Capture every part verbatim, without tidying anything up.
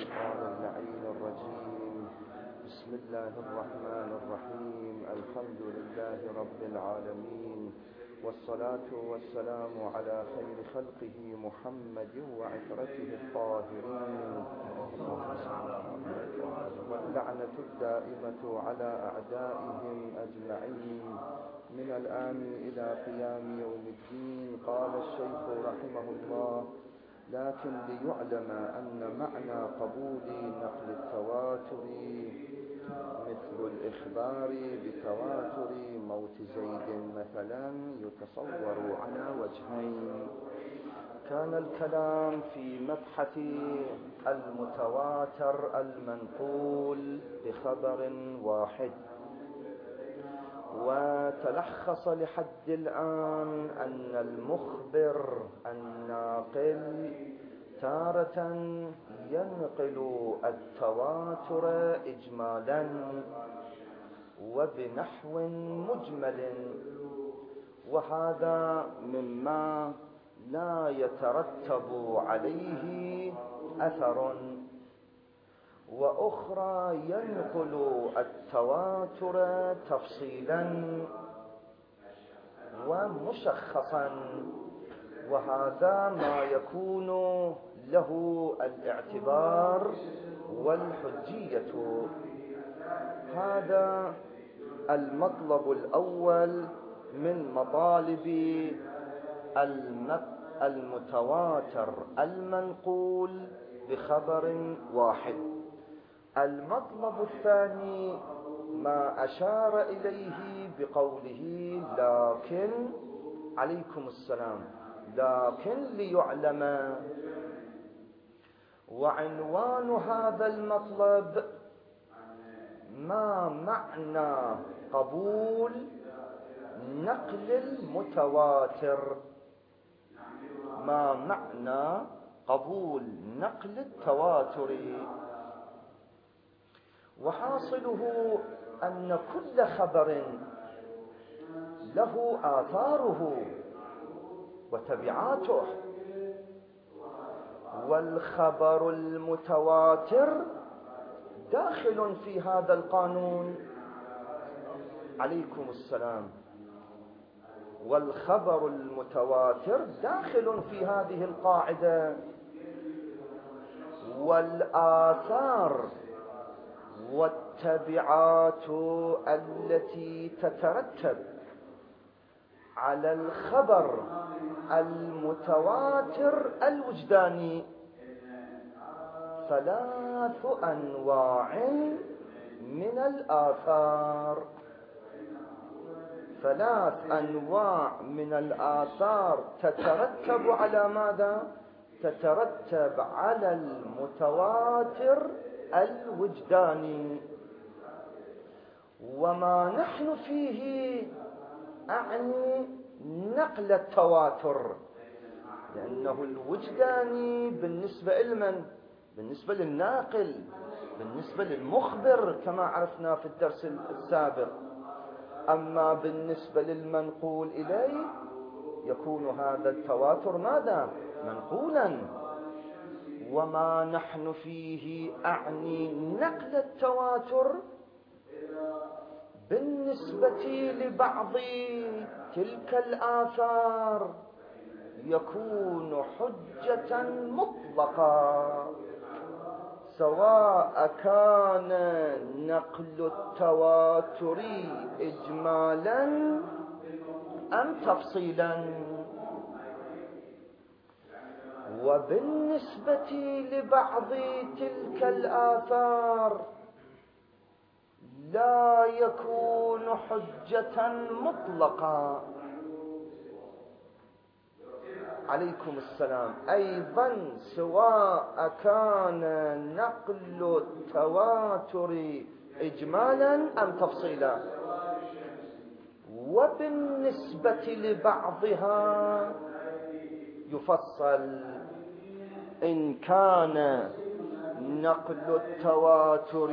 الشيطان اللعين الرجيم. بسم الله الرحمن الرحيم. الحمد لله رب العالمين، والصلاة والسلام على خير خلقه محمد وعترته الطاهرين، واللعنة الدائمة على أعدائهم أجمعين من الآن إلى قيام يوم الدين. قال الشيخ رحمه الله: لكن ليعلم أن معنى قبول نقل التواتر مثل الإخبار بتواتر موت زيد مثلا يتصور على وجهين. كان الكلام في مبحث المتواتر المنقول بخبر واحد، وتلخص لحد الآن أن المخبر الناقل تارة ينقل التواتر إجمالا وبنحو مجمل، وهذا مما لا يترتب عليه أثر، وأخرى ينقل التواتر تفصيلا ومشخصا، وهذا ما يكون له الاعتبار والحجية. هذا المطلب الأول من مطالب المتواتر المنقول بخبر واحد. المطلب الثاني ما أشار إليه بقوله لكن، عليكم السلام، لكن ليعلم. وعنوان هذا المطلب ما معنى قبول نقل المتواتر، ما معنى قبول نقل التواتر. وحاصله أن كل خبر له آثاره وتبعاته، والخبر المتواتر داخل في هذا القانون. عليكم السلام. والخبر المتواتر داخل في هذه القاعدة. والآثار والتبعات التي تترتب على الخبر المتواتر الوجداني ثلاث أنواع من الآثار. ثلاث أنواع من الآثار تترتب على ماذا؟ تترتب على المتواتر الوجداني. وما نحن فيه أعني نقل التواتر، لأنه الوجداني بالنسبة لمن؟ بالنسبة للناقل، بالنسبة للمخبر كما عرفنا في الدرس السابق. أما بالنسبة للمنقول إليه يكون هذا التواتر ماذا؟ منقولا. وما نحن فيه أعني نقل التواتر بالنسبة لبعض تلك الآثار يكون حجة مطلقة، سواء كان نقل التواتر إجمالا أم تفصيلا. وبالنسبة لبعض تلك الآثار لا يكون حجة مطلقة. عليكم السلام. أيضا سواء كان نقل التواتر إجمالا أم تفصيلا. وبالنسبة لبعضها يفصل: إن كان نقل التواتر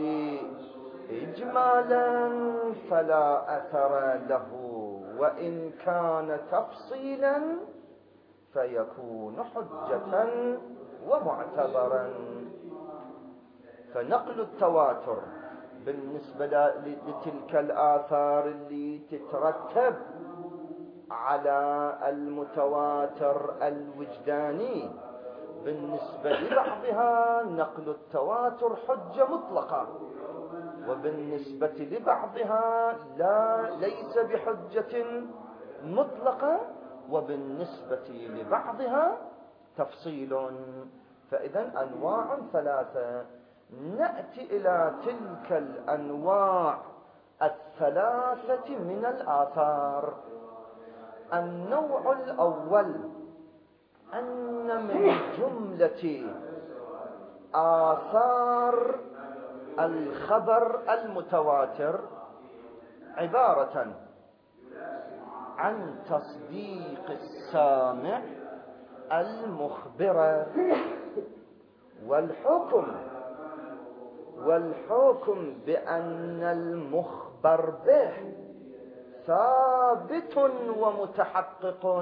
إجمالا فلا أثر له، وإن كان تفصيلا فيكون حجة ومعتبرا. فنقل التواتر بالنسبة لتلك الآثار اللي تترتب على المتواتر الوجداني، بالنسبة لبعضها نقل التواتر حجة مطلقة، وبالنسبة لبعضها لا ليس بحجة مطلقة، وبالنسبة لبعضها تفصيل. فإذا أنواع ثلاثة. نأتي إلى تلك الأنواع الثلاثة من الآثار. النوع الأول أن من جملة آثار الخبر المتواتر عبارة عن تصديق السامع المخبر، والحكم والحكم بأن المخبر به ثابت ومتحقق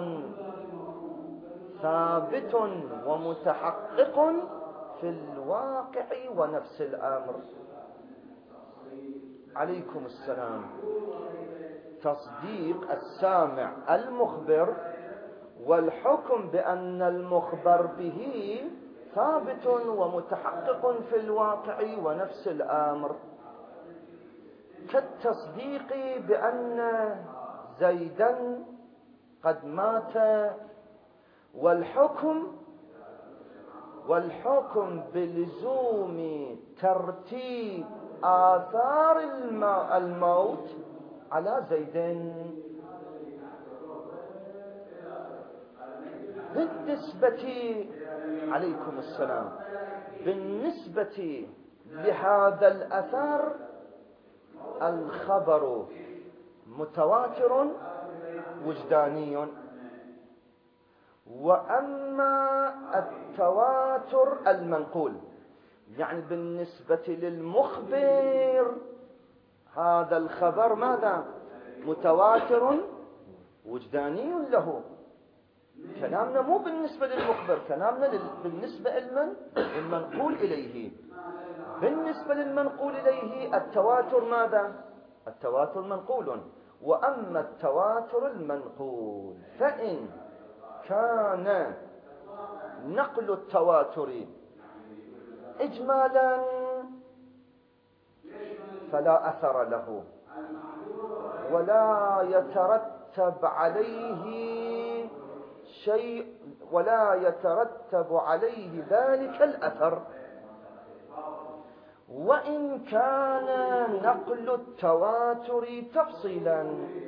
ثابت ومتحقق في الواقع ونفس الأمر. عليكم السلام. تصديق السامع المخبر والحكم بأن المخبر به ثابت ومتحقق في الواقع ونفس الأمر، كالتصديق بأن زيدا قد مات، والحكم والحكم بلزوم ترتيب آثار الموت على زيد. بالنسبة عليكم السلام بالنسبة لهذا الأثر الخبر متواتر وجداني، وأما التواتر المنقول يعني بالنسبة للمخبر هذا الخبر ماذا؟ متواتر وجداني له. كلامنا مو بالنسبة للمخبر، كلامنا بالنسبة لمن؟ المنقول إليه. بالنسبة للمنقول إليه التواتر ماذا؟ التواتر منقول. وأما التواتر المنقول فإن كان نقل التواتر إجمالا فلا أثر له، ولا يترتب عليه شيء ولا يترتب عليه ذلك الأثر. وإن كان نقل التواتر تفصيلا،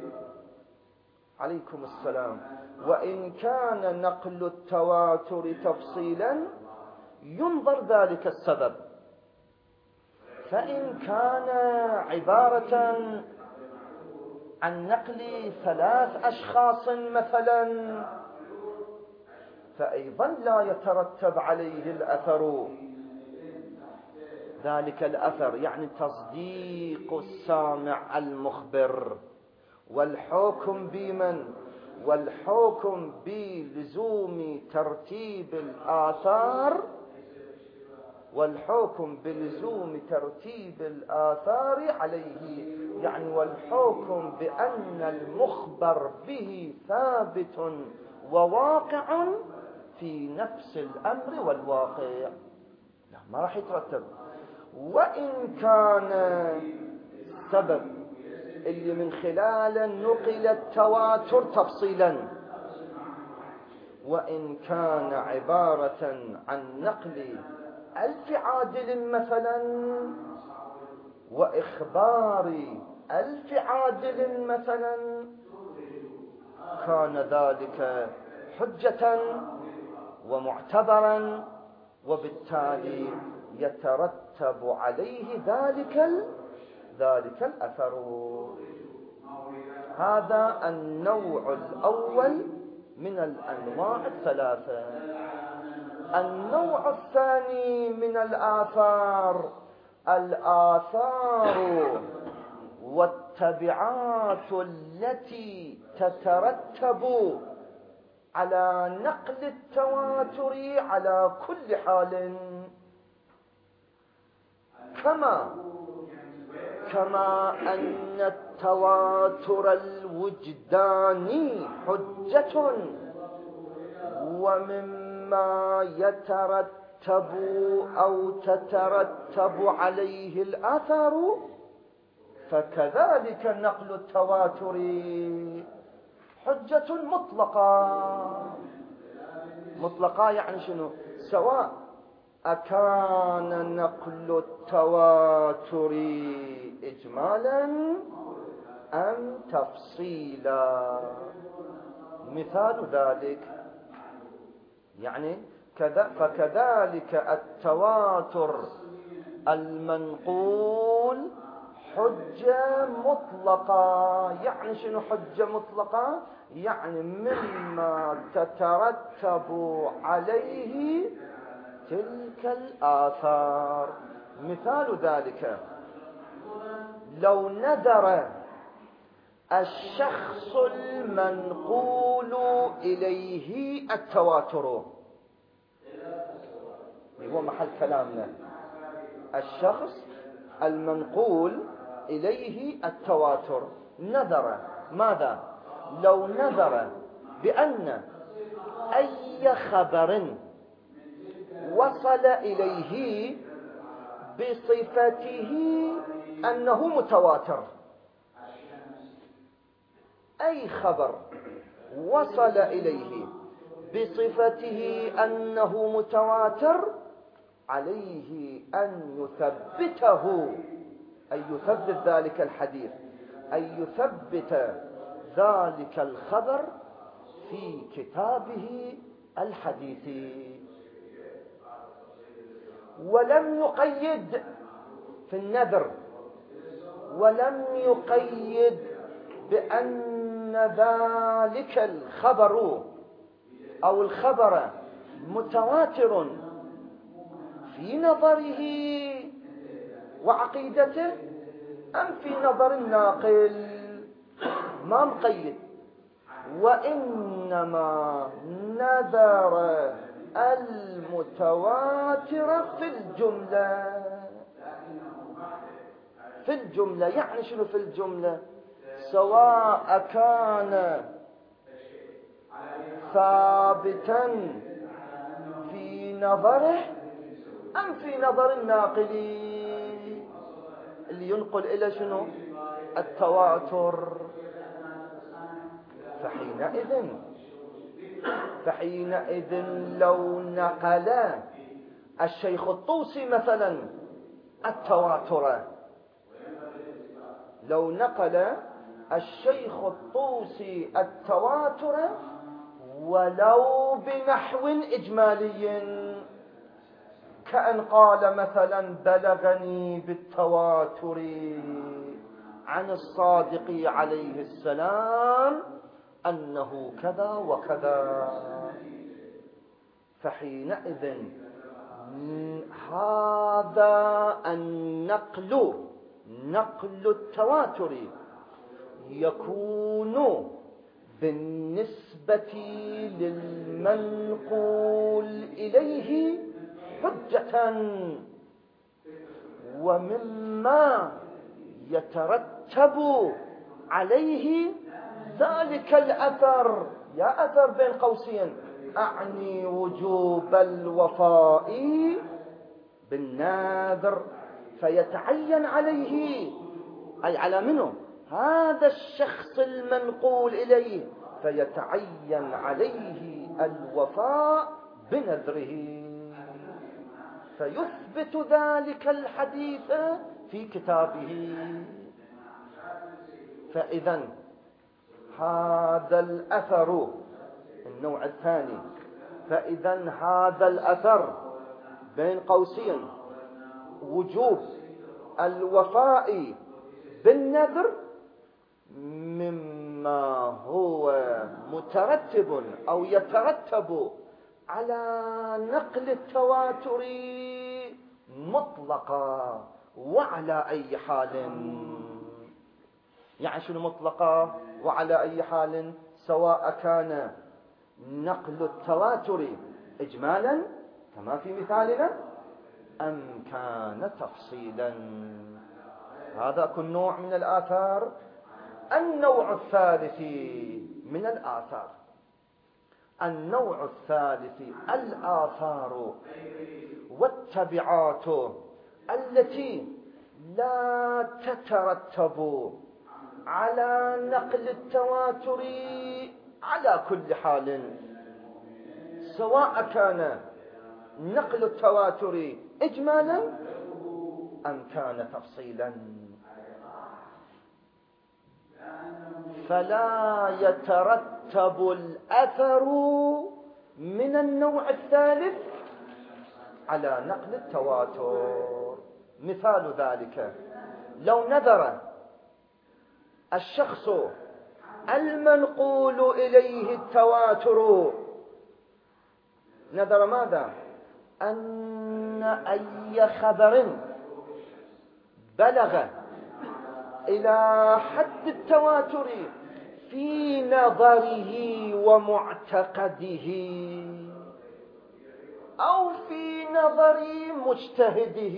عليكم السلام، وإن كان نقل التواتر تفصيلا ينظر ذلك السبب. فإن كان عبارة عن نقل ثلاث أشخاص مثلا فأيضا لا يترتب عليه الأثر ذلك الأثر، يعني تصديق السامع المخبر والحكم بمن والحكم بلزوم ترتيب الآثار والحكم بلزوم ترتيب الآثار عليه، يعني والحكم بأن المخبر به ثابت وواقع في نفس الأمر والواقع، لا ما راح يترتب. وإن كان سبب اللي من خلاله نقل التواتر تفصيلا، وإن كان عبارة عن نقل ألف عادل مثلا وإخبار ألف عادل مثلا كان ذلك حجة ومعتبرا، وبالتالي يترتب عليه ذلك ذلك الأثر. هذا النوع الأول من الأنواع الثلاثة. النوع الثاني من الآثار الآثار والتبعات التي تترتب على نقل التواتر على كل حال. كما كما أن التواتر الوجداني حجة ومما يترتب أو تترتب عليه الآثار، فكذلك نقل التواتر حجة مطلقة. مطلقة يعني شنو؟ سواء أكان نقل التواتر إجمالا أم تفصيلا. مثال ذلك يعني كذا فكذلك التواتر المنقول حجة مطلقة. يعني شنو حجة مطلقة؟ يعني مما تترتب عليه تلك الآثار. مثال ذلك لو نذر الشخص المنقول إليه التواتر، هو محل كلامنا، الشخص المنقول إليه التواتر نذر ماذا؟ لو نذر بأن أي خبر وصل إليه بصفته أنه متواتر، أي خبر وصل إليه بصفته أنه متواتر عليه أن يثبته، أن يثبت ذلك الحديث، أن يثبت ذلك الخبر في كتابه الحديثي. ولم يقيد في النذر، ولم يقيد بأن ذلك الخبر أو الخبر متواتر في نظره وعقيدته أم في نظر الناقل، ما مقيد، وإنما نذر المتواتر في الجملة. في الجملة يعني شنو في الجملة؟ سواء كان ثابتا في نظره أم في نظر الناقل اللي ينقل إلى شنو؟ التواتر. فحينئذ فحينئذ لو نقل الشيخ الطوسي مثلا التواتر، لو نقل الشيخ الطوسي التواتر ولو بنحو إجمالي، كأن قال مثلا بلغني بالتواتر عن الصادق عليه السلام أنه كذا وكذا، فحينئذ هذا النقل، نقل التواتر يكون بالنسبة للمنقول إليه حجة، ومما يترتب عليه ذلك الأثر، يا أثر بين قوسين أعني وجوب الوفاء بالنذر، فيتعين عليه، أي على منه؟ هذا الشخص المنقول إليه، فيتعين عليه الوفاء بنذره، فيثبت ذلك الحديث في كتابه. فإذا هذا الأثر النوع الثاني، فإذا هذا الأثر بين قوسين وجوب الوفاء بالنذر مما هو مترتب أو يترتب على نقل التواتر مطلقا وعلى أي حال. يعني شنو مطلقا وعلى أي حال؟ سواء كان نقل التواتر إجمالا كما في مثالنا أم كان تفصيلا. هذا كل نوع من الآثار. النوع الثالث من الآثار، النوع الثالث الآثار والتبعات التي لا تترتب على نقل التواتر على كل حال، سواء كان نقل التواتر إجمالا أم كان تفصيلا. فلا يترتب الأثر من النوع الثالث على نقل التواتر. مثال ذلك: لو نذر الشخص المنقول إليه التواتر، نذر ماذا؟ أن أي خبر بلغ إلى حد التواتر في نظره ومعتقده أو في نظر مجتهده،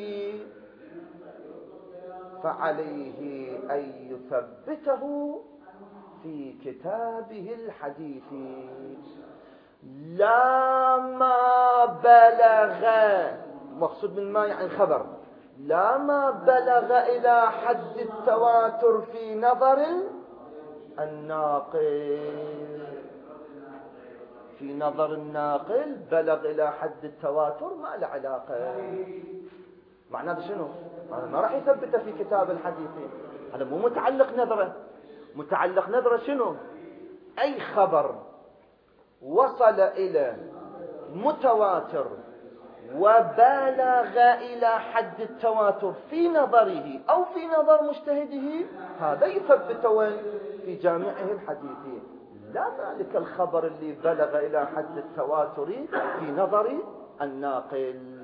فعليه أن يثبته في كتابه الحديث، لا ما بلغ، مقصود من ما يعني خبر، لا ما بلغ إلى حد التواتر في نظر الناقل. في نظر الناقل بلغ إلى حد التواتر ما له علاقة. معناه هذا شنو؟ هذا ما راح يثبته في كتاب الحديث، هذا مو متعلق نظره. متعلق نظره شنو؟ أي خبر وصل إلى متواتر وبالغ إلى حد التواتر في نظره أو في نظر مجتهده، هذا يثبته في جامعه الحديث، لا ذلك الخبر اللي بلغ إلى حد التواتر في نظر الناقل.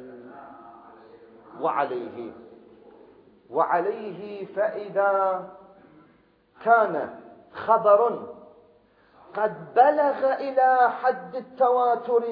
وعليه وعليه فإذا كان خبر قد بلغ إلى حد التواتر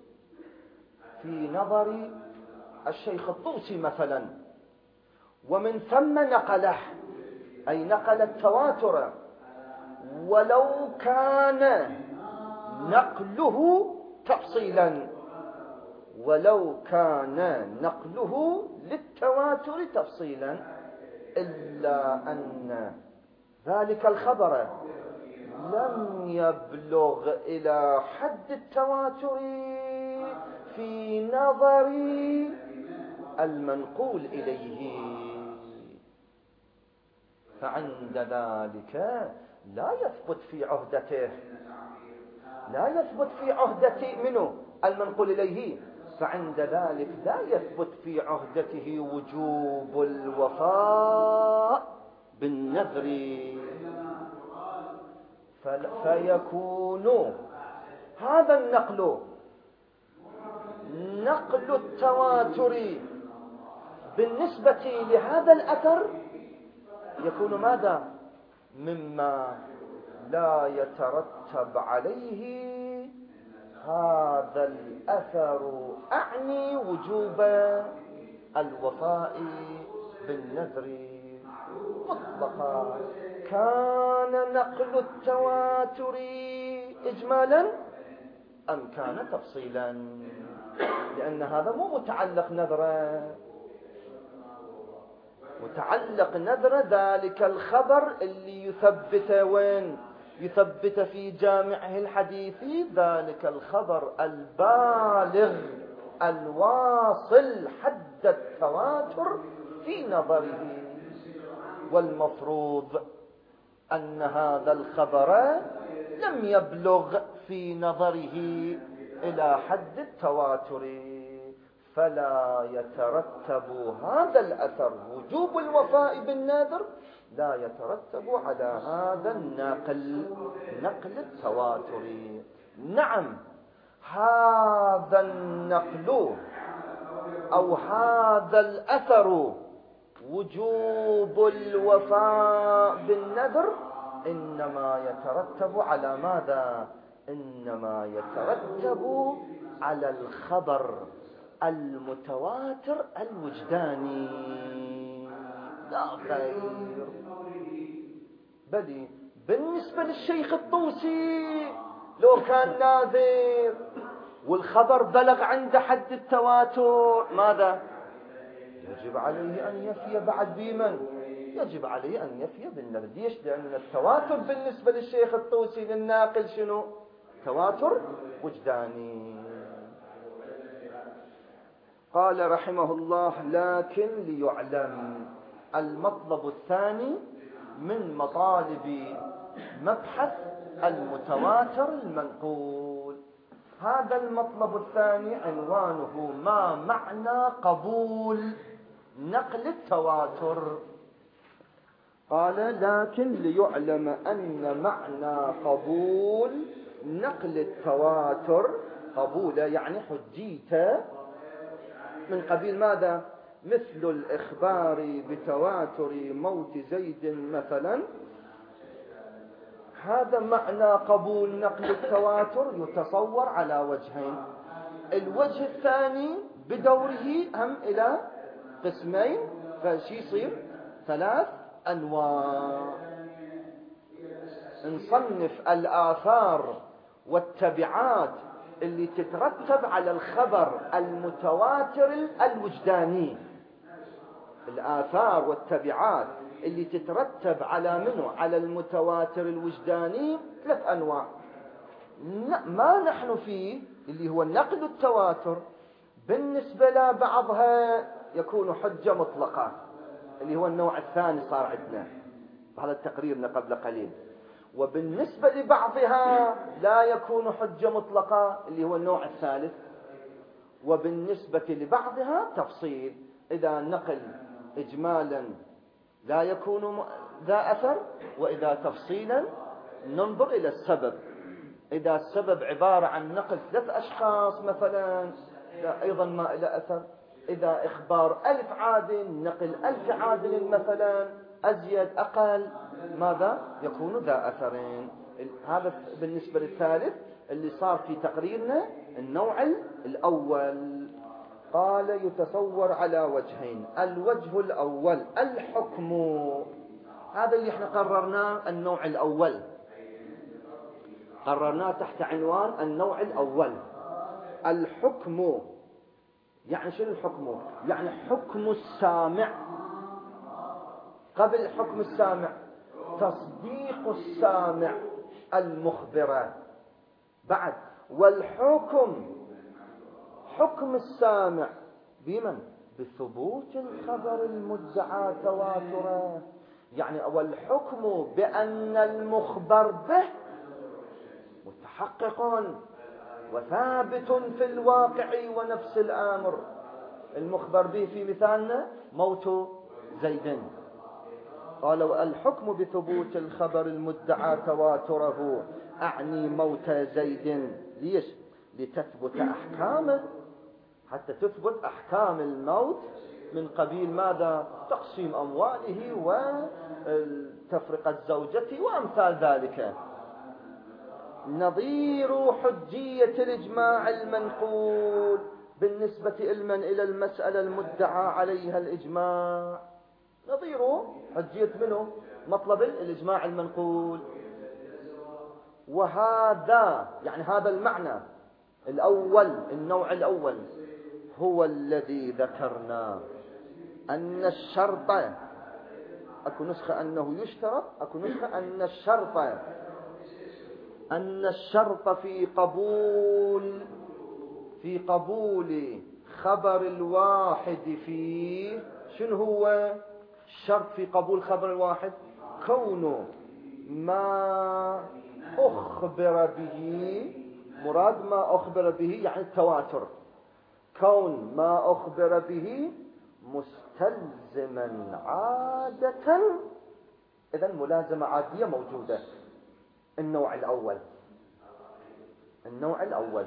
في نظر الشيخ الطوسي مثلا، ومن ثم نقله، أي نقل التواتر، ولو كان نقله تفصيلا، ولو كان نقله للتواتر تفصيلا، إلا أن ذلك الخبر لم يبلغ إلى حد التواتر في نظر المنقول إليه، فعند ذلك لا يثبت في عهدته، لا يثبت في عهدة منه المنقول إليه، فعند ذلك لا يثبت في عهدته وجوب الوفاء بالنذر، فيكون هذا النقل نقل التواتر بالنسبة لهذا الأثر يكون ماذا؟ مما لا يترتب عليه هذا الأثر، أعني وجوب الوفاء بالنذر مطلقا. كان نقل التواتر إجمالا أم كان تفصيلا، لأن هذا مو متعلق نذرا، متعلق نذر ذلك الخبر اللي يثبت وين؟ يثبت في جامعه الحديثي ذلك الخبر البالغ الواصل حد التواتر في نظره، والمفروض أن هذا الخبر لم يبلغ في نظره إلى حد التواتر، فلا يترتب هذا الأثر وجوب الوفاء بالنذر، لا يترتب على هذا النقل، نقل التواتر. نعم، هذا النقل أو هذا الأثر وجوب الوفاء بالنذر إنما يترتب على ماذا؟ إنما يترتب على الخبر المتواتر الوجداني. لا خير. بل بالنسبة للشيخ الطوسي لو كان ناذر والخبر بلغ عند حد التواتر، ماذا؟ يجب عليه أن يفي بعد بمن؟ يجب عليه أن يفي بالنقل. ليش؟ لأن التواتر بالنسبة للشيخ الطوسي للناقل شنو؟ تواتر وجداني. قال رحمه الله: لكن ليعلم. المطلب الثاني من مطالب مبحث المتواتر المنقول. هذا المطلب الثاني عنوانه: ما معنى قبول نقل التواتر؟ قال: لكن ليعلم أن معنى قبول نقل التواتر، قبول يعني حجيت من قبيل ماذا؟ مثل الإخبار بتواتر موت زيد مثلا. هذا معنى قبول نقل التواتر يتصور على وجهين. الوجه الثاني بدوره هم إلى قسمين، فشي يصير ثلاث أنواع. نصنف الآثار والتبعات اللي تترتب على الخبر المتواتر الوجداني. الآثار والتبعات اللي تترتب على منه؟ على المتواتر الوجداني ثلاث أنواع. ما نحن فيه اللي هو نقل التواتر بالنسبة لبعضها يكون حجة مطلقة، اللي هو النوع الثاني صار عندنا هذا تقريرنا قبل قليل. وبالنسبة لبعضها لا يكون حجة مطلقة، اللي هو النوع الثالث. وبالنسبة لبعضها تفصيل، إذا نقل إجمالا لا يكون ذا أثر، وإذا تفصيلا ننظر إلى السبب. إذا السبب عبارة عن نقل ثلاث أشخاص مثلا لا أيضا ما إلى أثر. إذا إخبار ألف عادل نقل ألف عادل مثلا أزيد أقل، ماذا؟ يكون ذا أثرين. هذا بالنسبة للثالث اللي صار في تقريرنا النوع الأول. قال: يتصور على وجهين. الوجه الأول الحكم. هذا اللي احنا قررناه النوع الأول، قررناه تحت عنوان النوع الأول. الحكم يعني شنو الحكم؟ يعني حكم السامع. قبل حكم السامع تصديق السامع المخبر. بعد والحكم حكم السامع بمن؟ بثبوت الخبر المدعى تواترا. يعني والحكم بأن المخبر به متحقق وثابت في الواقع ونفس الأمر. المخبر به في مثالنا موت زيد. قال: والحكم بثبوت الخبر المدعى تواتره أعني موت زيد. ليش؟ لتثبت أحكامه، حتى تثبت أحكام الموت من قبيل ماذا؟ تقسيم أمواله وتفرقة زوجته وأمثال ذلك. نظير حجية الإجماع المنقول بالنسبة إلمن إلى المسألة المدعى عليها الإجماع. نظير حجية منه مطلب الإجماع المنقول. وهذا يعني هذا المعنى الأول، النوع الأول هو الذي ذكرنا أن الشرط، أكو نسخة أنه يشترط، أكو نسخة أن الشرط أن الشرط في قبول في قبول خبر الواحد فيه. شنو هو الشرط في قبول خبر الواحد؟ كونه ما أخبر به، مراد ما أخبر به يعني التواتر، كون ما أخبر به مستلزما عادة. إذن ملازمة عادية موجودة. النوع الأول النوع الأول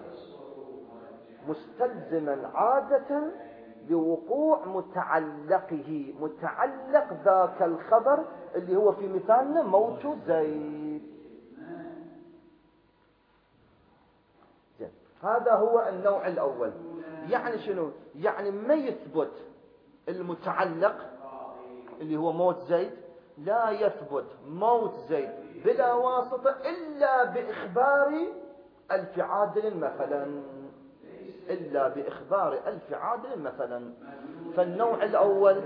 مستلزما عادة لوقوع متعلقه، متعلق ذاك الخبر اللي هو في مثالنا موت زيد. هذا هو النوع الأول. يعني شنو؟ يعني ما يثبت المتعلق اللي هو موت زيد، لا يثبت موت زيد بلا واسطة إلا بإخبار ألف عادل مثلا، إلا بإخبار ألف عادل مثلا. فالنوع الأول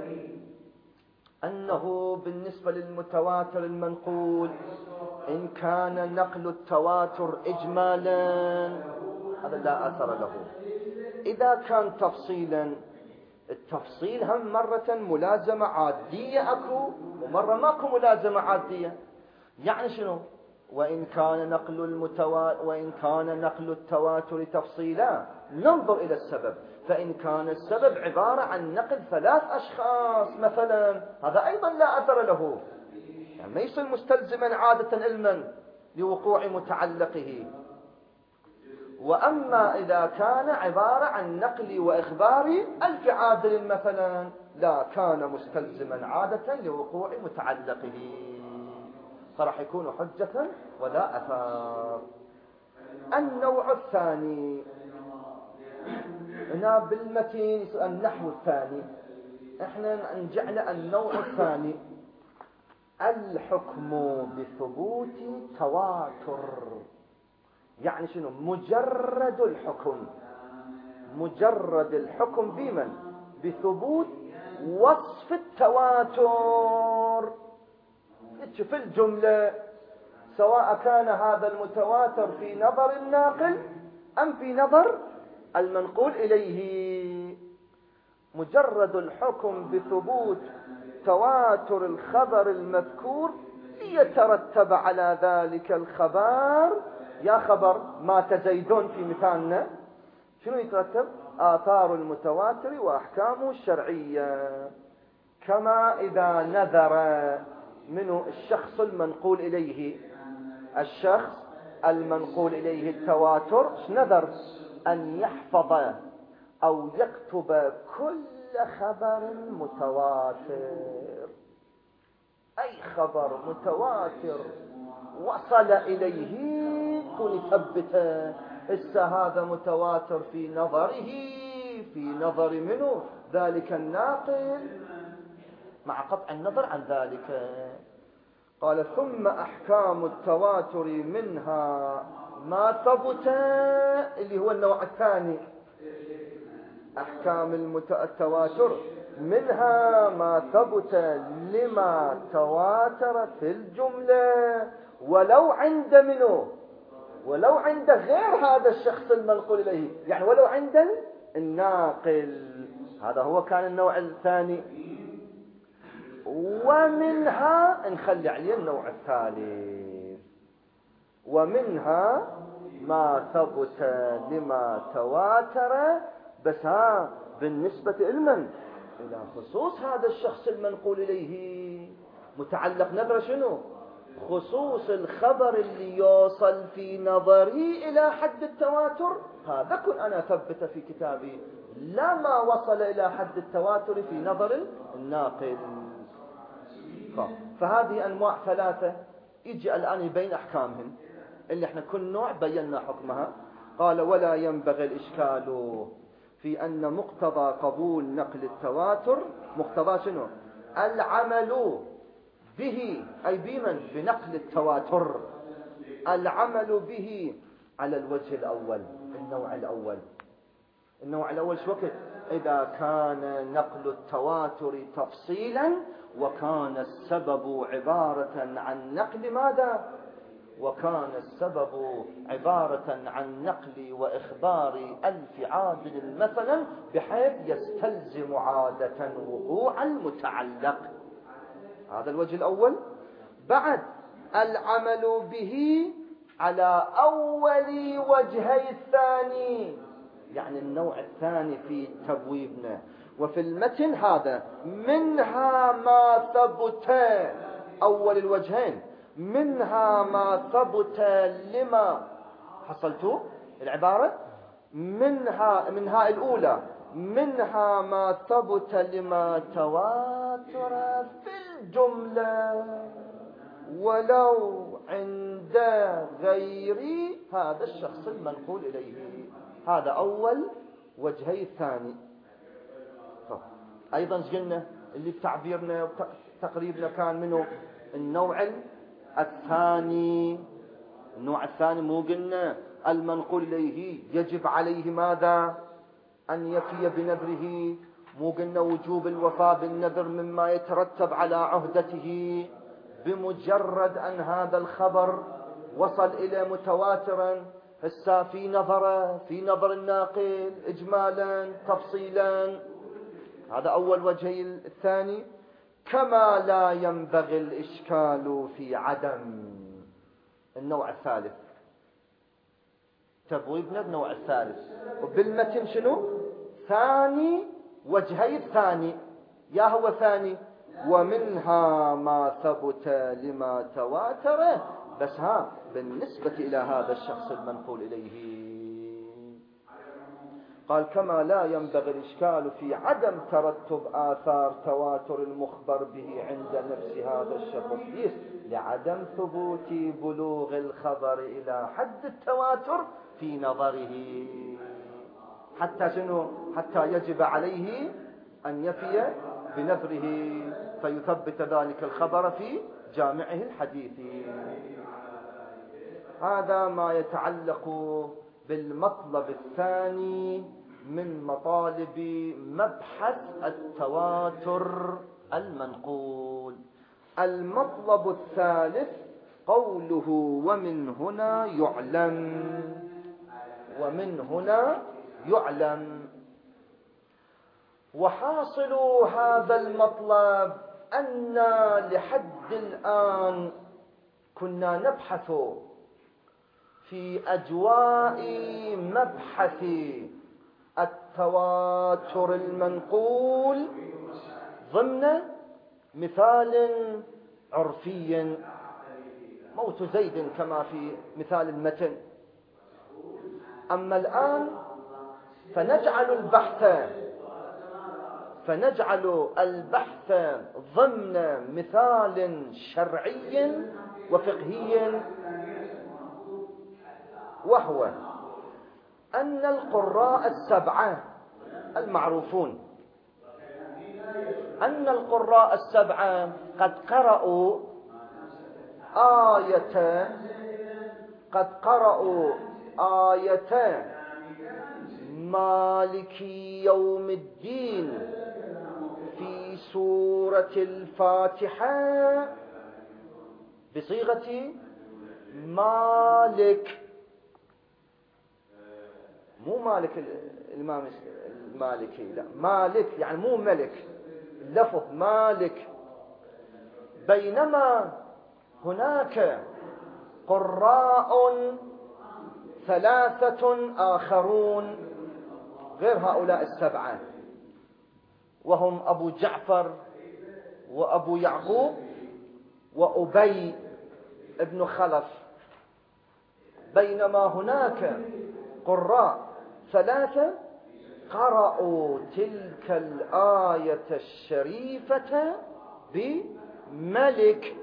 أنه بالنسبة للمتواتر المنقول إن كان نقل التواتر إجمالا هذا لا أثر له. إذا كان تفصيلا، التفصيل هم مرة ملازمة عادية أكو ومرة ماكو ملازمة عادية. يعني شنو؟ وإن كان نقل المتوا... وإن كان نقل التواتر تفصيلا ننظر إلى السبب، فإن كان السبب عبارة عن نقل ثلاث أشخاص مثلا هذا أيضا لا أثر له، يعني ما يصير مستلزما عادة علما لوقوع متعلقه. وأما إذا كان عبارة عن نقل وإخبار ألف عادل مثلا لا كان مستلزما عادة لوقوع متعلقه، فراح يكون حجة ولا أثار. النوع الثاني هنا بالمتين النحو الثاني، احنا نجعل النوع الثاني الحكم بثبوت تواتر. يعني شنو؟ مجرد الحكم، مجرد الحكم بمن؟ بثبوت وصف التواتر في الجملة، سواء كان هذا المتواتر في نظر الناقل أم في نظر المنقول إليه. مجرد الحكم بثبوت تواتر الخبر المذكور ليترتب على ذلك الخبر، يا خبر مات زيدون في مثالنا، شنو يترتب؟ آثار المتواتر وأحكامه الشرعية. كما إذا نذر منه الشخص المنقول إليه، الشخص المنقول إليه التواتر نذر أن يحفظ أو يكتب كل خبر متواتر، أي خبر متواتر وصل إليه كن يثبته. إسا هذا متواتر في نظره، في نظر منه ذلك الناقل مع قطع النظر عن ذلك. قال ثم أحكام التواتر منها ما ثبت، اللي هو النوع الثاني، أحكام التواتر منها ما ثبت لما تواتر في الجملة ولو عند منه، ولو عند غير هذا الشخص المنقول إليه، يعني ولو عند الناقل. هذا هو كان النوع الثاني. ومنها نخلي عليه النوع الثالث، ومنها ما ثبت لما تواتر، بس ها بالنسبة لمن؟ إلى خصوص هذا الشخص المنقول إليه، متعلق نظر شنو؟ خصوص الخبر اللي يوصل في نظري إلى حد التواتر، هذا كن أنا ثبت في كتابي، لا ما وصل إلى حد التواتر في نظر الناقل. فهذه أنواع ثلاثة يجي الآن يبين أحكامهم اللي احنا كل نوع بينا حكمها. قال ولا ينبغي الإشكال في أن مقتضى قبول نقل التواتر، مقتضى شنو؟ العمل به، أي بمن؟ بنقل التواتر، العمل به على الوجه الأول، النوع الأول. النوع الأول شو وقت؟ إذا كان نقل التواتر تفصيلا وكان السبب عبارة عن نقل ماذا؟ وكان السبب عبارة عن نقل وإخبار ألف عادل مثلا، بحيث يستلزم عادة وقوع المتعلق. هذا الوجه الأول. بعد العمل به على أول وجهي الثاني، يعني النوع الثاني في تبويبنا. وفي المتن هذا منها ما ثبت، أول الوجهين، منها ما ثبت لما حصلتوا العبارة منها، منها الأولى، منها ما ثبت لما تواتر في الجملة ولو عند غير هذا الشخص المنقول إليه. هذا أول وجهي الثاني. طب أيضا قلنا اللي بتعبيرنا تقريبنا كان منه النوع الثاني. النوع الثاني مو قلنا المنقول إليه يجب عليه ماذا؟ أن يفي بنذره. مو قلنا وجوب الوفاء بالنذر مما يترتب على عهدته بمجرد أن هذا الخبر وصل إلى متواترا. هسا في نظره في نظر الناقل إجمالا تفصيلا. هذا أول وجه. الثاني كما لا ينبغي الإشكال في عدم. النوع الثالث تبويبنا النوع الثالث. وبالمتن شنو؟ ثاني وجهي الثاني. يا هو ثاني ومنها ما ثبت لما تواتر. بس ها بالنسبة إلى هذا الشخص المنقول إليه قال كما لا ينبغي الإشكال في عدم ترتب آثار تواتر المخبر به عند نفس هذا الشخص لعدم ثبوت بلوغ الخبر إلى حد التواتر في نظره. حتى شنو؟ حتى يجب عليه أن يفي بنذره فيثبت ذلك الخبر في جامعه الحديثي. هذا ما يتعلق بالمطلب الثاني من مطالب مبحث التواتر المنقول. المطلب الثالث قوله ومن هنا يعلم. ومن هنا يعلم. وحاصل هذا المطلب أن لحد الآن كنا نبحث في أجواء مبحث التواتر المنقول ضمن مثال عرفي موت زيد كما في مثال المتن. أما الآن فنجعل البحث فنجعل البحث ضمن مثال شرعي وفقهي، وهو أن القراء السبعة المعروفون أن القراء السبعة قد قرأوا آية قد قرأوا آية مالك يوم الدين في سورة الفاتحة بصيغة مالك، مو مالك الإمام المالكي، لا مالك يعني مو ملك، لفظ مالك. بينما هناك قراء ثلاثة آخرون غير هؤلاء السبعة، وهم أبو جعفر وأبو يعقوب وأبي ابن خلف. بينما هناك قراء ثلاثة قرأوا تلك الآية الشريفة بملك.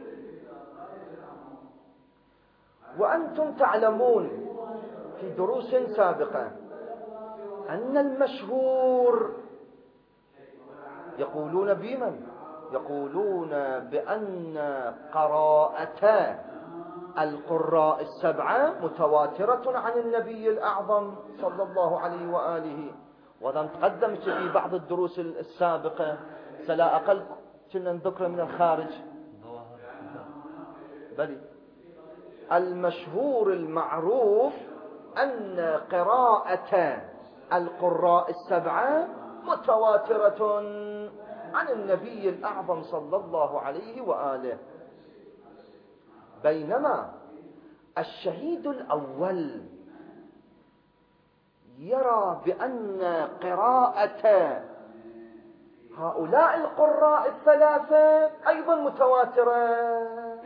وأنتم تعلمون في دروس سابقة أن المشهور يقولون بمن؟ يقولون بأن قراءة القراء السبعة متواترة عن النبي الأعظم صلى الله عليه وآله. وإذا تقدمت في بعض الدروس السابقة سلا أقل كنا نذكر من الخارج. بل المشهور المعروف أن قراءة القراء السبعة متواترة عن النبي الأعظم صلى الله عليه وآله. بينما الشهيد الأول يرى بأن قراءة هؤلاء القراء الثلاثة أيضا متواترة.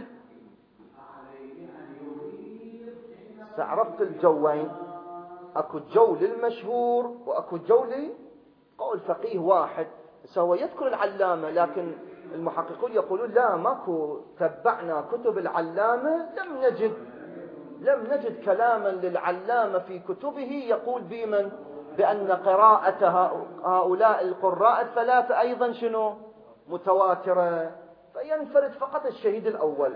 عرفت الجوين؟ أكو جو للمشهور وأكو جو لقول فقيه واحد. سوى يذكر العلامة، لكن المحققون يقولون لا، ماكو، تبعنا كتب العلامة لم نجد لم نجد كلاما للعلامة في كتبه يقول بمن؟ بأن قراءة هؤلاء القراء الثلاثة أيضا شنو متواترة، فينفرد فقط الشهيد الأول.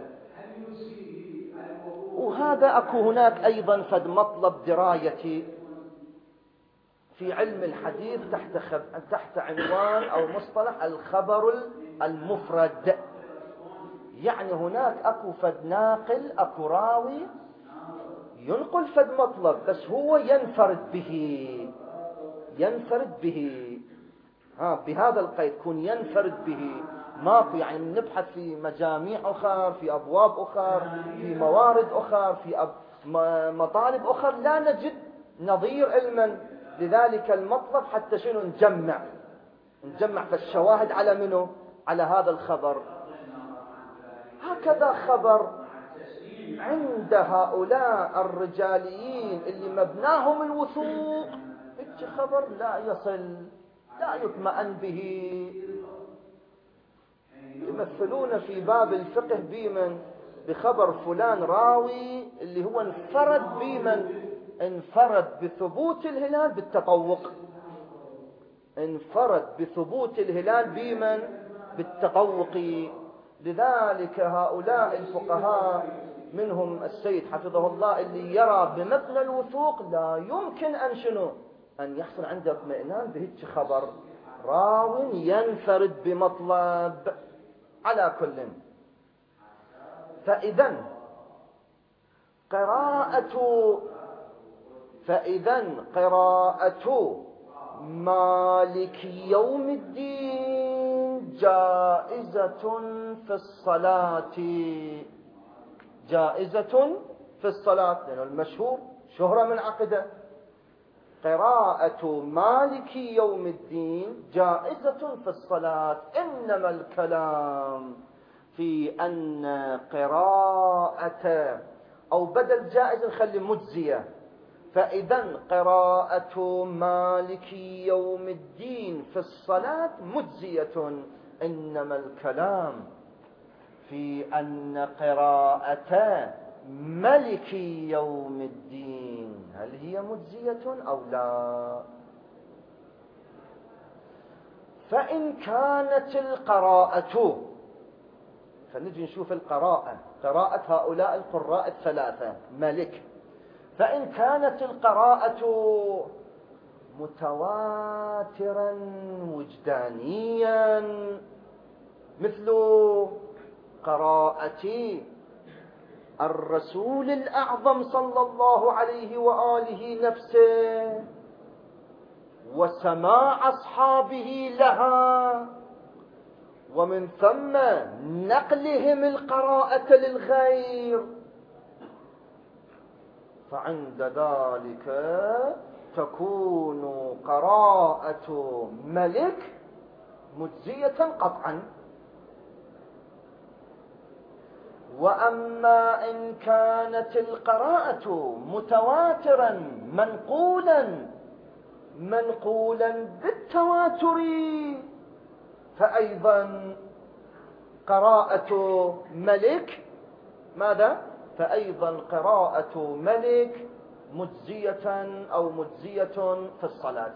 وهذا أكو هناك أيضا فد مطلب درايتي في علم الحديث تحت خب... تحت عنوان أو مصطلح الخبر المفرد. يعني هناك أكو فد ناقل، أكو راوي ينقل فد مطلب بس هو ينفرد به، ينفرد به ها بهذا القيد، كن ينفرد به. ماكو يعني نبحث في مجاميع أخر، في أبواب أخر، في موارد أخر، في أب... مطالب أخر لا نجد نظير علما لذلك المطلب، حتى شنو نجمع نجمع في الشواهد على منه على هذا الخبر. هكذا خبر عند هؤلاء الرجاليين اللي مبناهم الوثوق، هيك خبر لا يصل، لا يطمئن به. يمثلون في باب الفقه بمن بخبر فلان راوي اللي هو انفرد بمن انفرد بثبوت الهلال بالتطوق، انفرد بثبوت الهلال بمن بالتطوق. لذلك هؤلاء الفقهاء منهم السيد حفظه الله اللي يرى بمبنى الوثوق لا يمكن أن شنو أن يحصل عنده اطمئنان بهيك خبر راو ينفرد بمطلب. على كل، فإذا قراءة فإذا قراءة مالك يوم الدين جائزة في الصلاة، جائزة في الصلاة، لأنه المشهور شهرة من عقده. قراءة مالك يوم الدين جائزة في الصلاة، إنما الكلام في أن قراءة أو بدل جائزة نخلي مجزية. فإذا قراءة مالك يوم الدين في الصلاة مجزية، إنما الكلام في أن قراءة ملك يوم الدين هل هي مجزية أو لا. فإن كانت القراءة، فنجي نشوف القراءة، قراءة هؤلاء القراء الثلاثة ملك، فإن كانت القراءة متواترا وجدانيا مثل قراءة الرسول الأعظم صلى الله عليه وآله نفسه وسماع أصحابه لها، ومن ثم نقلهم القراءة للغير، فعند ذلك تكون قراءة ملك مجزية قطعا. وأما إن كانت القراءة متواترا منقولا منقولا بالتواتر، فأيضا قراءة ملك ماذا؟ فأيضا قراءة ملك مجزية أو مجزية في الصلاة.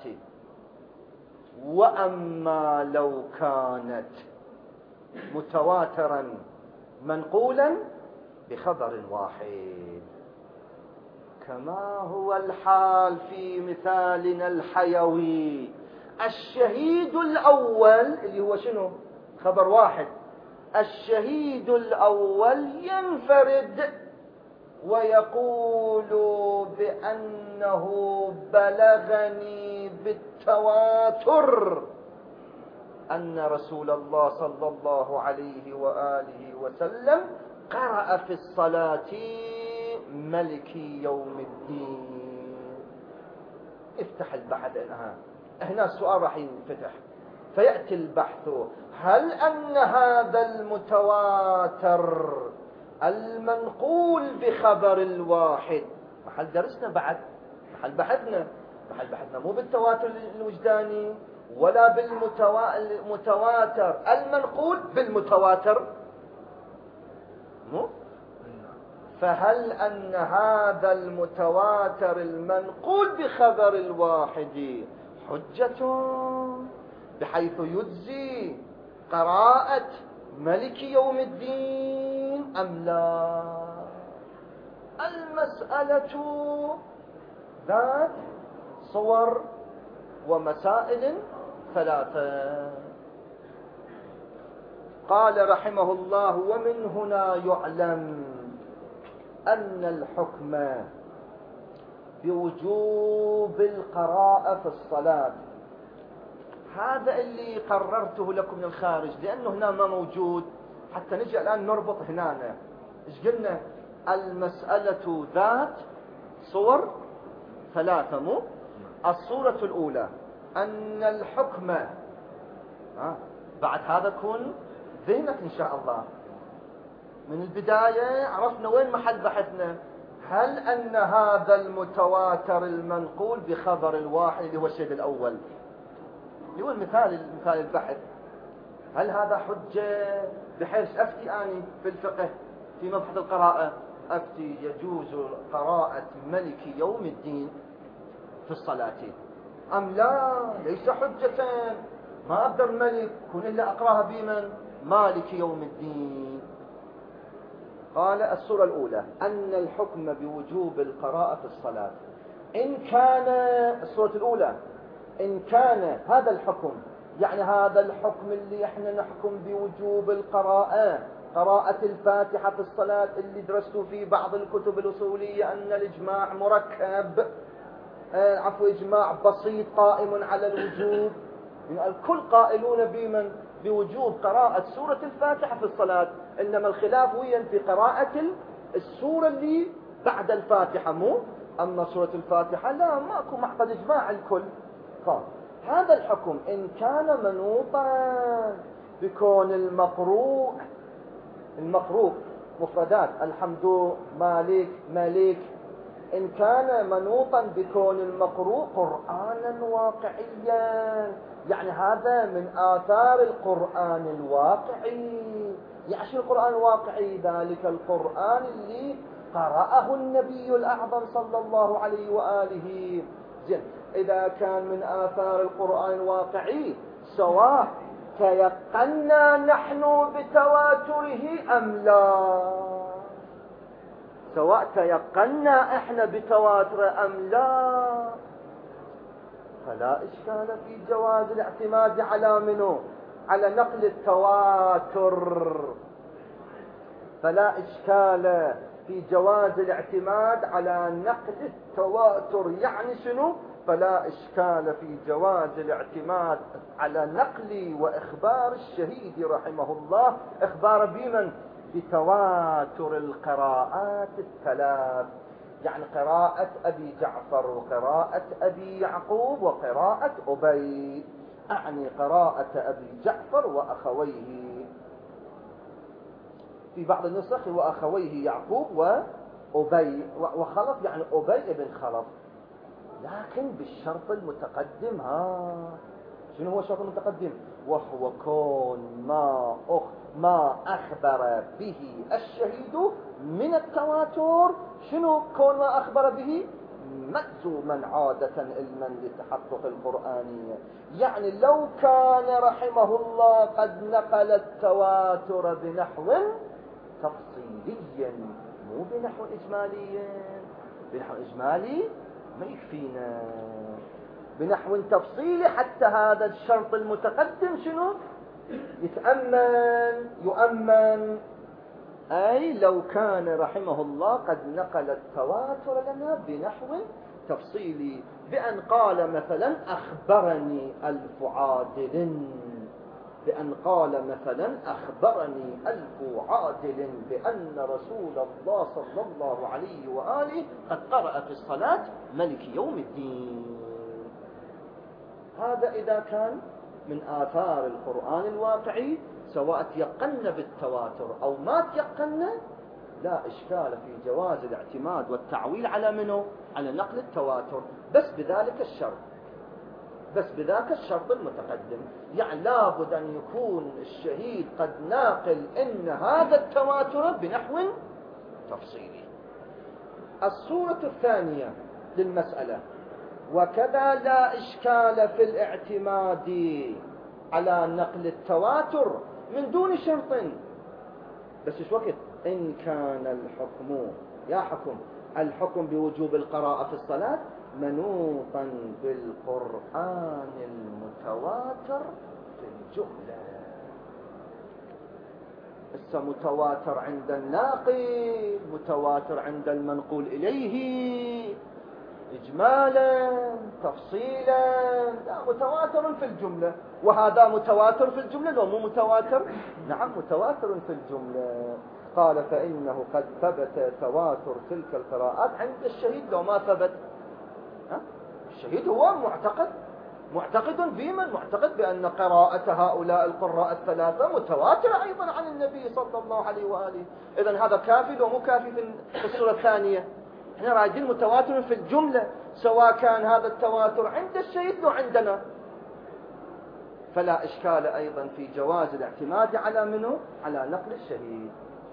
وأما لو كانت متواترا منقولا بخبر واحد، كما هو الحال في مثالنا الحيوي، الشهيد الأول اللي هو شنو؟ خبر واحد. الشهيد الأول ينفرد ويقول بأنه بلغني بالتواتر أن رسول الله صلى الله عليه وآله وسلم قرأ في الصلاة ملك يوم الدين. افتح البحث هنا، هنا السؤال راح ينفتح فيأتي البحث: هل أن هذا المتواتر المنقول بخبر الواحد، محل درسنا بعد، محل بحثنا محل بحثنا مو بالتواتر الوجداني ولا بالمتواتر المنقول بالمتواتر، مو فهل أن هذا المتواتر المنقول بخبر الواحد حجة بحيث يجزي قراءة ملك يوم الدين أم لا؟ المسألة ذات صور ومسائل ثلاثة. قال رحمه الله: ومن هنا يعلم أن الحكم بوجوب القراءة في الصلاة، هذا اللي قررته لكم من الخارج لأنه هنا ما موجود، حتى نجي الآن نربط هنا. إيش قلنا؟ المسألة ذات صور ثلاثة، مو؟ الصورة الأولى أن الحكم، آه. بعد هذا كن ذهنك إن شاء الله. من البداية عرفنا وين محل بحثنا. هل أن هذا المتواتر المنقول بخبر الواحد اللي هو الشيء الأول اللي هو المثال مثال البحث، هل هذا حجة بحيث أفتي أني في الفقه في مبحث القراءة أفتي يجوز قراءة ملك يوم الدين في الصلاة أم لا؟ ليس حجة، ما أقدر ملك كن إلا أقراها بمن؟ مالك يوم الدين. قال الصورة الأولى أن الحكم بوجوب القراءة في الصلاة إن كان، الصورة الأولى إن كان هذا الحكم، يعني هذا الحكم اللي احنا نحكم بوجوب القراءة، قراءة الفاتحة في الصلاة اللي درستوا في بعض الكتب الأصولية أن الإجماع مركب، آه عفوا إجماع بسيط قائم على الوجوب، يعني الكل قائلون بمن؟ بوجوب قراءة سورة الفاتحة في الصلاة، إنما الخلاف وين؟ في قراءة السورة اللي بعد الفاتحة، مو؟ أما سورة الفاتحة لا، ماكو محض إجماع الكل. هذا الحكم إن كان منوطا بكون المقروء، المقروء مفردات الحمد مالك ملك، إن كان منوطا بكون المقروء قرآنا واقعيا، يعني هذا من آثار القرآن الواقعي. يعني شو القرآن الواقعي؟ ذلك القرآن اللي قرأه النبي الأعظم صلى الله عليه وآله. زين، إذا كان من آثار القرآن الواقعي سواء تيقنا نحن بتواتره أم لا، سواء تيقنا إحنا بتواتر أم لا، فلا إشكال في جواز الاعتماد على منه؟ على نقل التواتر. فلا إشكال في جواز الاعتماد على نقل التواتر. يعني شنو؟ فلا إشكال في جواز الاعتماد على نقل وإخبار الشهيد رحمه الله، إخبار بمن؟ بتواتر القراءات الثلاث، يعني قراءة أبي جعفر وقراءة أبي يعقوب وقراءة أبي، أعني قراءة أبي جعفر وأخويه، في بعض النسخ وأخويه يعقوب وأبي وخلف، يعني أبي بن خلف، لكن بالشرط المتقدم. ها شنو هو الشرط المتقدم؟ وهو كون ما أخ ما أخبر به الشهيد من التواتر، شنو كون ما أخبر به؟ مجزوما عادة علما للتحقق القرآني. يعني لو كان رحمه الله قد نقل التواتر بنحو تفصيليا مو بنحو إجمالي، بنحو إجمالي ما يكفينا، بنحو تفصيلي حتى هذا الشرط المتقدم شنو؟ يتأمن يؤمن. أي لو كان رحمه الله قد نقل التواتر لنا بنحو تفصيلي، بأن قال مثلا أخبرني ألف عادل، بأن قال مثلا أخبرني ألف عادل بأن رسول الله صلى الله عليه وآله قد قرأ في الصلاة ملك يوم الدين. هذا إذا كان من آثار القرآن الواقعي، سواء تيقن بالتواتر أو ما تيقن، لا إشكال في جواز الاعتماد والتعويل على منه؟ على نقل التواتر، بس بذلك الشرط، بس بذاك الشرط المتقدم. يعني لابد أن يكون الشهيد قد ناقل إن هذا التواتر بنحو تفصيلي. الصورة الثانية للمسألة: وكذا لا إشكال في الاعتماد على نقل التواتر من دون شرط، بس ايش وقت؟ إن كان الحكم يا حكم الحكم بوجوب القراءة في الصلاة منوطا بالقرآن المتواتر في الجملة. بس متواتر عند الناقل، متواتر عند المنقول إليه، إجمالا تفصيلا، لا متواتر في الجملة. وهذا متواتر في الجملة لو مو متواتر؟ نعم متواتر في الجملة. قال: فإنه قد ثبت تواتر تلك القراءات عند الشهيد لو ما ثبت. ها؟ الشهيد هو معتقد معتقد بمن؟ معتقد بأن قراءة هؤلاء القراء الثلاثة متواترة أيضا عن النبي صلى الله عليه وآله. إذن هذا كافي لو مو كافي في الصورة الثانية؟ احنا رايدين متواتر في الجملة، سواء كان هذا التواتر عند الشهيد لو عندنا. فلا إشكال أيضا في جواز الاعتماد على منه؟ على نقل الشهيد.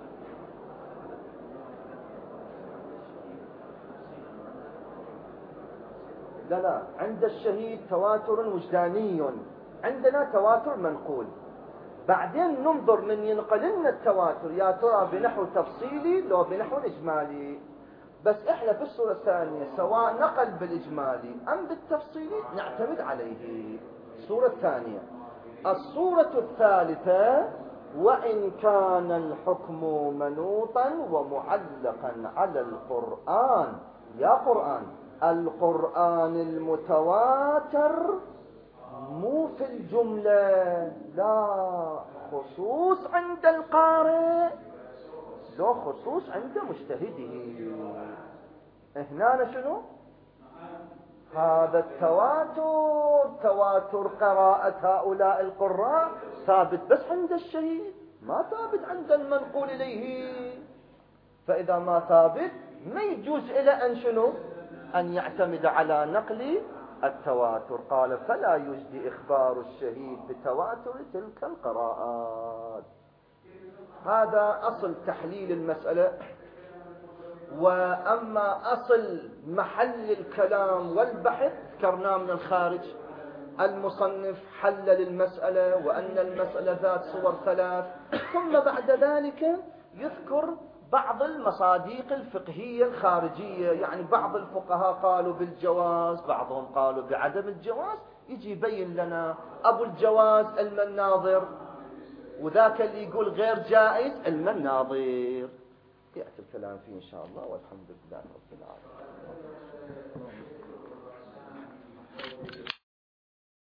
لا لا، عند الشهيد تواتر وجداني، عندنا تواتر منقول. بعدين ننظر من ينقل لنا التواتر يا ترى بنحو تفصيلي لو بنحو إجمالي. بس احنا في الصورة الثانية سواء نقل بالإجمالي أم بالتفصيلي نعتمد عليه. الصورة الثانية. الصورة الثالثة: وإن كان الحكم منوطا ومعلقا على القرآن، يا قرآن القرآن المتواتر، مو في الجملة، لا خصوص عند القارئ، لا خصوص عند مجتهده. هنا شنو؟ هذا التواتر، تواتر قراءة هؤلاء القراء ثابت بس عند الشهيد، ما ثابت عند المنقول إليه. فإذا ما ثابت ما يجوز إلى أن شنو؟ أن يعتمد على نقل التواتر. قال: فلا يجدي إخبار الشهيد بتواتر تلك القراءات. هذا أصل تحليل المسألة. وأما أصل محل الكلام والبحث ذكرناه من الخارج. المصنف حلل المسألة وأن المسألة ذات صور ثلاث، ثم بعد ذلك يذكر بعض المصادق الفقهية الخارجية، يعني بعض الفقهاء قالوا بالجواز، بعضهم قالوا بعدم الجواز. يجي يبين لنا أبو الجواز علم الناظر، وذاك اللي يقول غير جائز علم الناظر. يأتي الكلام فيه إن شاء الله، والحمد لله رب العالمين.